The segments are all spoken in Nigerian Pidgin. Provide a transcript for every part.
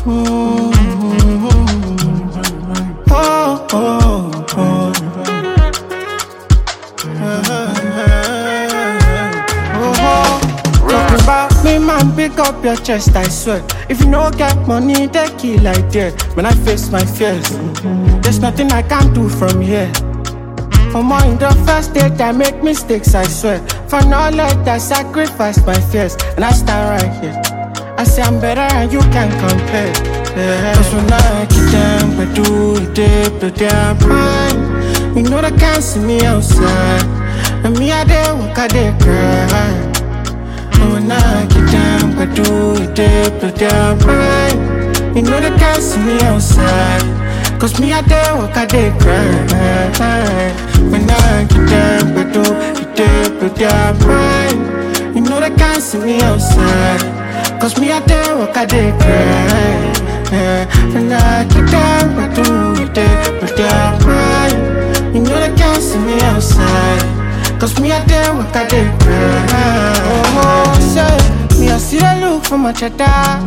Oh, oh, oh. Talk about me, man, pick up your chest, I swear. If you no get money, they kill like that. When I face my fears, there's nothing I can do from here. For more in the first date, I make mistakes, I swear. For knowledge, I sacrifice my fears, and I stand right here. I say I'm better and you can't compare. Yeah. Cause when I get them, I do it, they blow their mind. You know they can't see me outside. And me, I dey walk, I dey cry. And when I get them, I do it, they blow their mind. You know they can't see me outside. Cause me, I dey walk, I dey cry. When I get them, I do it, they blow their mind. You know they can't see me outside. Cause me I dey walk, I dey cry. When I get down, I do it, but they cry. You know they can't see me outside. Cause me I dey walk, I dey cry. Oh, say, me I see they look for my cheddar.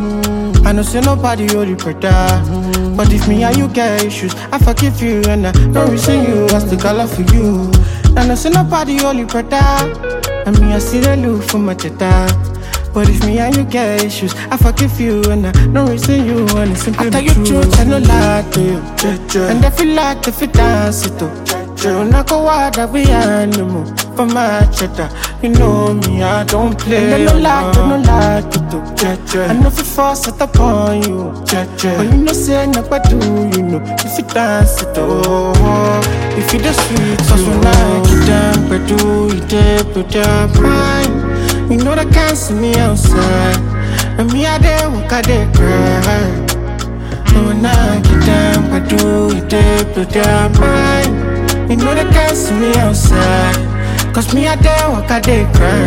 I know say nobody only brother. But if me and you get issues, I forgive you and I don't reason you. I still got love for you. I know say nobody only brother. And me I see they look for my cheddar. But if me and you get issues, I forgive you and I don't reason you. And it's simply the truth, I no lie to you. And if you like, if you dance it too. You not go out that we animal for my cheddar. You know me, I don't play. And I no lie to do. I know if you force it upon you. But you know say nobody do, you know. If you dance it too. If you the sweet, cause when I get down, but do you dare put your mind. You know they can't see me outside. And me I dey walk, I dey cry. And when I get down, I do it, they blow their mind. You know they can't see me outside. Cause me I dey walk, I dey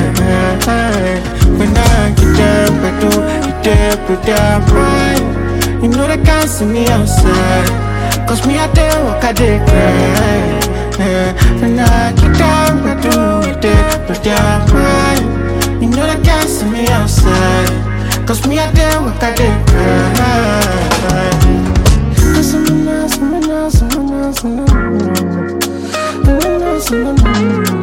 cry. When I get down, I do it, they blow their mind. You know they can't see me outside. Cause me I dey walk, I dey cry. When I get down, I do it, they blow their mind. You know they can't see me outside. Cause me I dey walk, I dey cry. Cause I'm a nice, I'm a nice, I'm a nice, I'm a nice, I'm a nice, I'm a nice.